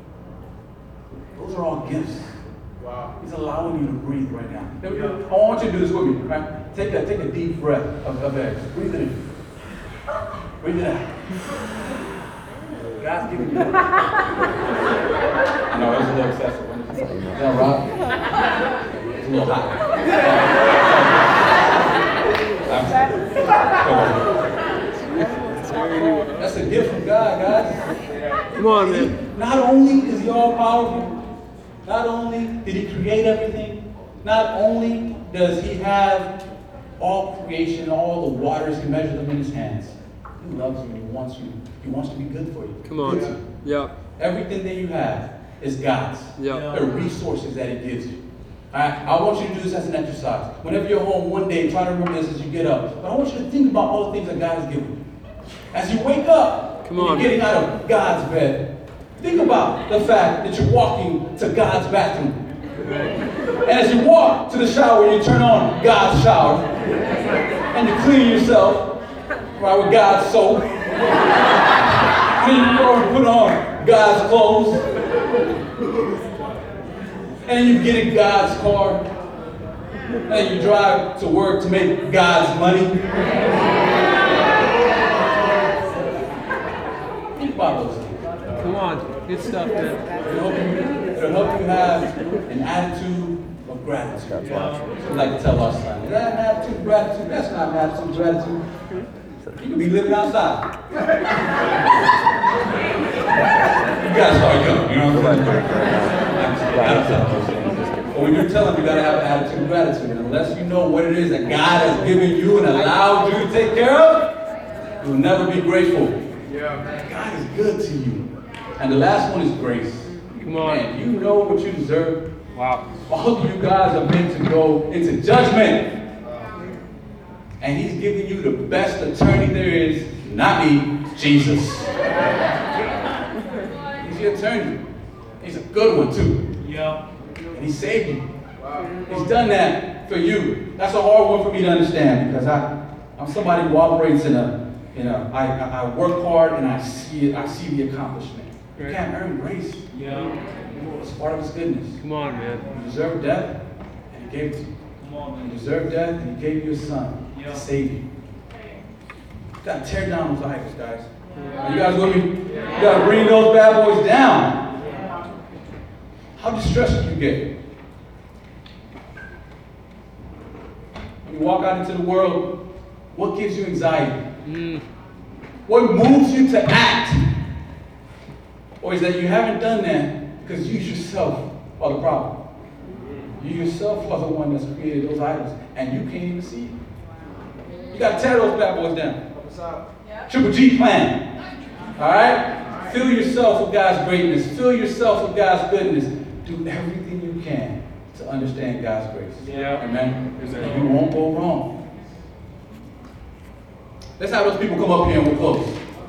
Those are all gifts. Wow. He's allowing you to breathe right now. Yeah. I want you to do this with me, right? Take a, take a deep breath of, of air. Just breathe it in. Breathe it out. God's giving you that. I know, it's a little excessive. Is that right? It's a little hot. That's a gift from God, guys. Come on, man. Not only is He all powerful, not only did He create everything, not only does He have all creation, all the waters, He measures them in His hands. He loves you. He wants you. He wants to be good for you. Come on. Good. Yep. Everything that you have is God's. Yep. The resources that He gives you. All right? I want you to do this as an exercise. Whenever you're home one day, try to remember this as you get up. But I want you to think about all the things that God has given you. As you wake up, Come and on. you're getting out of God's bed, think about the fact that you're walking to God's bathroom. And as you walk to the shower, you turn on God's shower. And you clean yourself, right, with God's soap. And you go and put on God's clothes. And you get in God's car. And you drive to work to make God's money. Think about those things. Come on. Good stuff, man. It'll help you, it'll help you have an attitude of gratitude. I like to tell our son, is that an attitude of gratitude? That's not an attitude of gratitude. You could be living outside. You gotta start young, you know what I'm saying? But when you're telling them, you gotta have an attitude of gratitude. And unless you know what it is that God has given you and allowed you to take care of, you'll never be grateful. God is good to you. And the last one is grace. Come on. Man, you know what you deserve. Wow. All of you guys are meant to go into judgment. And He's giving you the best attorney there is, not me, Jesus. He's your attorney. He's a good one too. Yeah. And He saved you. He's done that for you. That's a hard one for me to understand because I, I'm somebody who operates in a, you know, I, I work hard and I see it, I see the accomplishment. You Right. can't earn grace. Yeah. It's part of His goodness. Come on, man. You deserve death. He gave it to you. You deserve death, and he gave you his son to save you. You gotta tear down those idols, guys. Are you guys with me? You gotta bring those bad boys down. How distressed do you get? When you walk out into the world, what gives you anxiety? Mm. What moves you to act? Or is that you haven't done that because you yourself are the problem? You yourself are the one that's created those idols, and you can't even see it. You gotta tear those bad boys down. Triple G plan. All right? Fill yourself with God's greatness. Fill yourself with God's goodness. Do everything you can to understand God's grace. Yeah. Amen? And you won't go wrong. Let's have those people come up here and we'll close.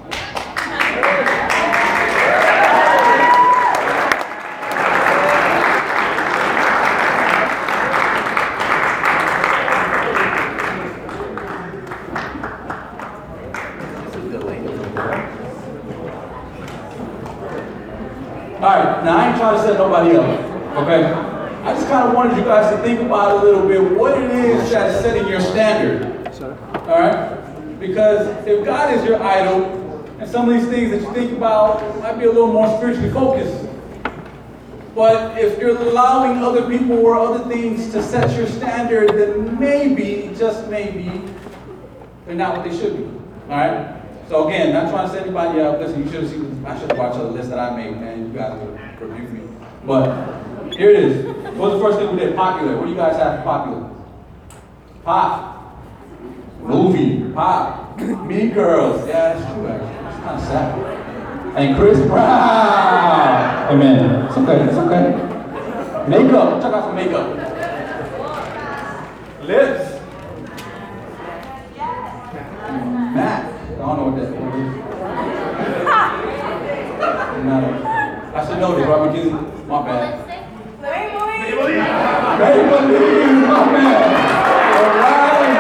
Alright, now I ain't trying to set nobody up, okay? I just kind of wanted you guys to think about a little bit what it is that's setting your standard. Alright? Because if God is your idol, and some of these things that you think about might be a little more spiritually focused. But if you're allowing other people or other things to set your standard, then maybe, just maybe, they're not what they should be. Alright? So again, not trying to set anybody up. Listen, you should have seen, I should have watched the list that I made, man. You guys would rebuke me. But here it is. What's the first thing we did? Popular. What do you guys have for popular? Pop. Movie. Pop. Mean Girls. Yeah, that's true, actually. It's kind of sad. And Chris Brown. Amen. It's okay. It's okay. Makeup. Check out some makeup. Lips. Matt. I don't know what that is. No. I should know this, Robert Kennedy. My bad. Maybelline, my bad. All right.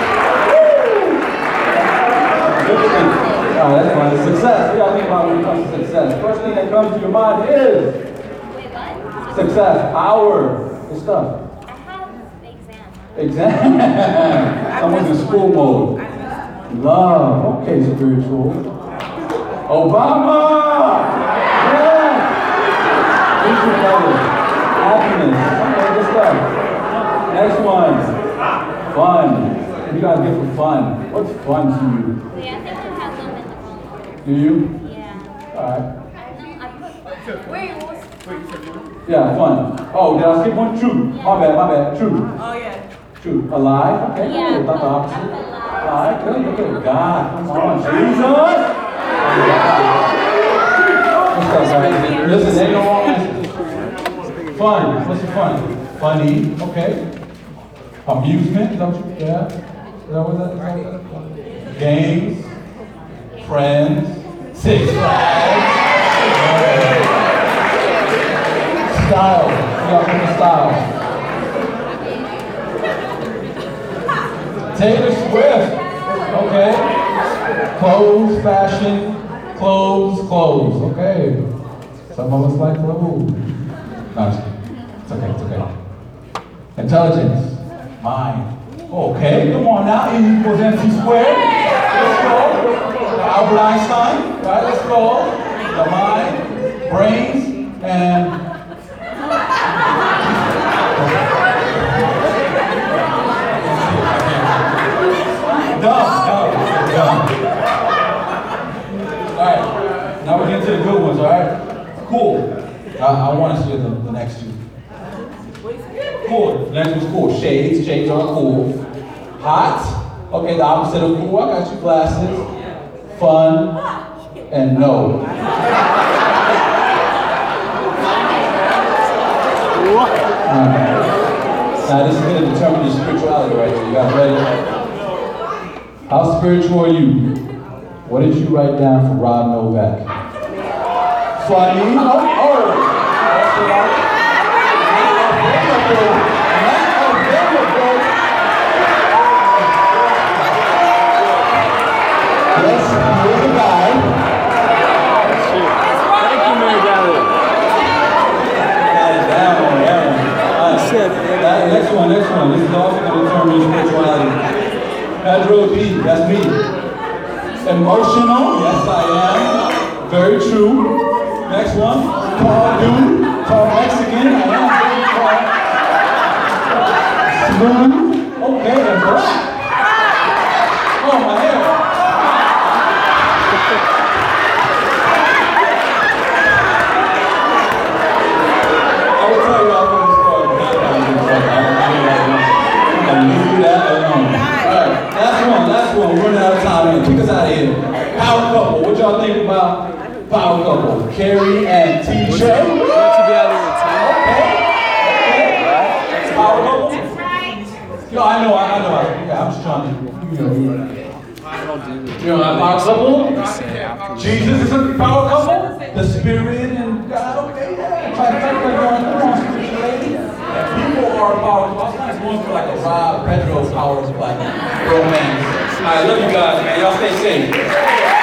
All right, that's fine. Success. What y'all think about when it comes to success? First thing that comes to your mind is success. Power. Good stuff. I have exam. Exam. Someone's in school mode. Love, okay, spiritual. Obama! Yeah! Future brothers. Happiness. Okay, good stuff. Next one. Fun. You guys get for fun. What's fun to you? Yeah, I think I have them in the wrong order. Do you? Yeah. Alright. No, I put fun. Wait, what's Yeah, fun. Oh, did I skip one? True. My bad, my bad. True. Oh, yeah. True. Alive? Okay, Yeah, good. Not the I opposite. put alive. Alive, good. Look at God. Come on, Jesus! What's up, guys? Listen, ain't no wrong answers. Fun. What's the fun? Funny. Okay. Amusement. Is that what you, yeah? Is that what that is? That that? Games. Friends. Six Flags. Style. You got some style. Taylor Swift. Okay. Clothes, fashion, clothes, clothes. Okay. Some of us like clothes. No, I'm just kidding. It's okay, it's okay. Intelligence. Mind. Okay, come on now. E equals mc squared. Let's go. Albert Einstein. Right, let's go. The mind, brains, and Dumb, dumb, dumb. Alright, now we're getting to the good ones, alright? Cool. I, I want to see the, the next two. Cool. The next one's cool. Shades. Shades are cool. Hot. Okay, the opposite of cool. I got you glasses. Fun. And no. Alright. Now this is going to determine your spirituality right here. You guys ready? How spiritual are you? What did you write down for Rob Novak? Funny? Oh, oh. Yes, here's the guy. Thank you, Mary Galley. Got it down on that one. All right. That next one, one. This is also going to determine your spirituality. Pedro D, that's me. Emotional, yes I am. Very true. Next one, tall dude, tall Mexican, I am very tall. Smooth, okay, and black. Oh, my hair. I will tell you all for this story, but not about this story. I'm going to leave that alone. All right, last one, last one. We're running out of time. Kick us out of here. Power couple. What y'all think about power couple? Carrie and T J. We're together in time. Okay. Okay. Power couple. Yo, I know, I, I know. I, okay, I'm just trying to. You know, I don't do this. you know, a power couple. Jesus is a power couple. The Spirit and God. Okay, yeah. Try to take that going. Come on, spiritual lady. And people are a power couple. I was kind of going for like a Rob Pedro power like romance. All right, love you guys, man. Y'all stay safe.